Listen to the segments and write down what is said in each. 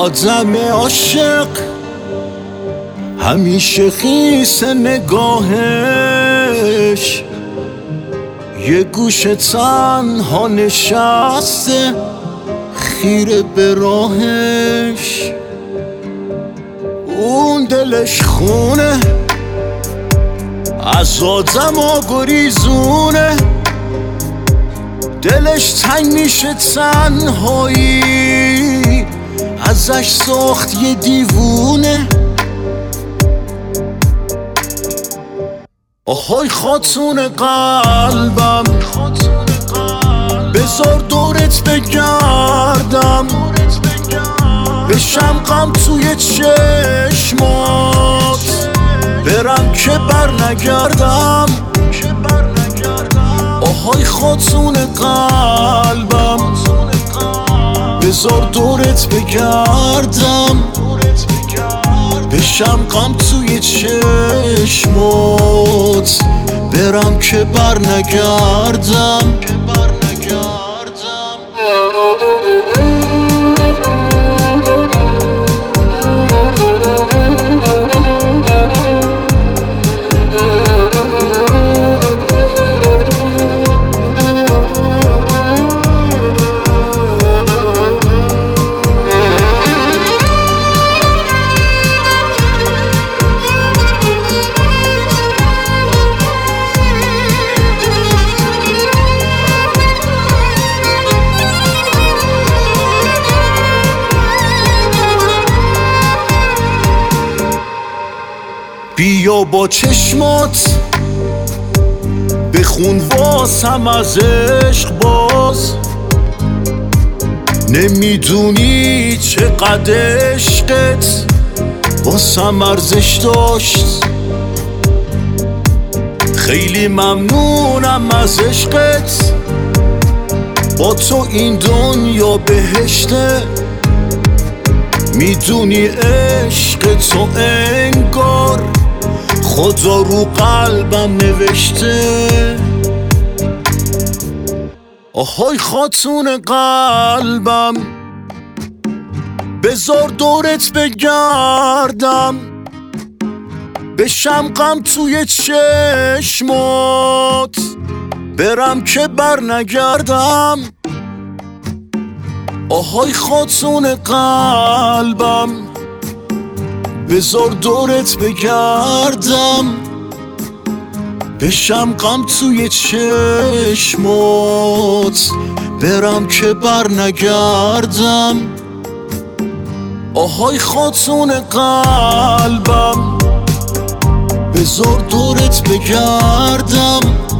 آدم عاشق همیشه خیس نگاهش، یه گوشه تنها نشسته خیره به راهش. اون دلش خونه از آدما گریزونه، دلش تنگ میشه تنهایی ازش ساخت یه دیوونه. آهای خاتون قلبم بذار دورت بگردم، بشم غم توی چشمات، برم که بر نگردم. آهای خاتون قلبم بذار دورت بگردم، بشم غم توی چشمات، برم که بر نگردم. بیا با چشمات بخون واسم از عشق باز، نمیدونی چقدر عشقت واسم ارزش داشت. خیلی ممنونم از عشقت، با تو این دنیا بهشته. میدونی عشق تو انگار خدا رو قلبم نوشته. آهای خاتون قلبم بذار دورت بگردم، بشم غم توی چشمات، برم که بر نگردم. آهای خاتون قلبم بذار دورت بگردم، بشم غم توی چشمات، برم که بر نگردم. آهای خاتون قلبم بذار دورت بگردم،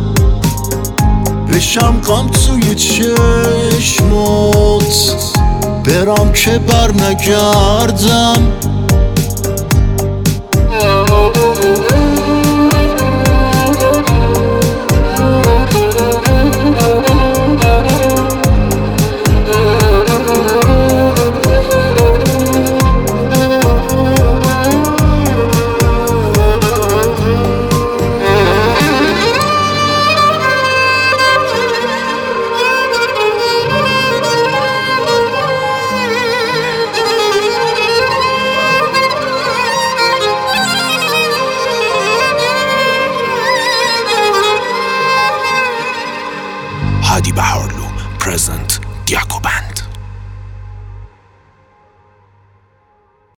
بشم غم توی چشمات، برم که بر نگردم. هادی بهارلو present دیاکو بند.